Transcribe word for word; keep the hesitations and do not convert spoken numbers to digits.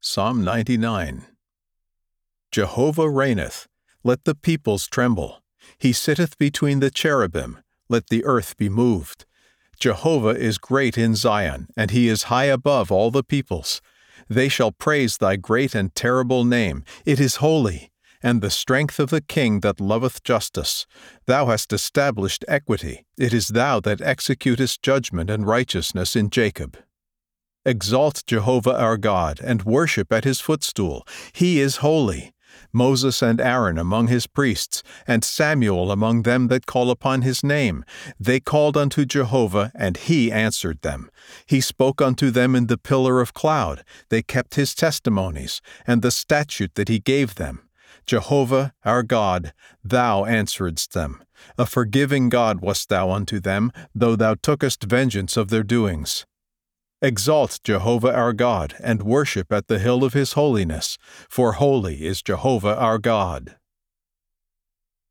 Psalm ninety-nine. Jehovah reigneth, let the peoples tremble. He sitteth between the cherubim, let the earth be moved. Jehovah is great in Zion, and he is high above all the peoples. They shall praise thy great and terrible name. It is holy, and the strength of the king that loveth justice. Thou hast established equity. It is thou that executest judgment and righteousness in Jacob. Exalt Jehovah our God, and worship at his footstool. He is holy. Moses and Aaron among his priests, and Samuel among them that call upon his name. They called unto Jehovah, and he answered them. He spoke unto them in the pillar of cloud. They kept his testimonies, and the statute that he gave them. Jehovah, our God, thou answeredst them. A forgiving God wast thou unto them, though thou tookest vengeance of their doings. Exalt Jehovah our God, and worship at the hill of his holiness, for holy is Jehovah our God.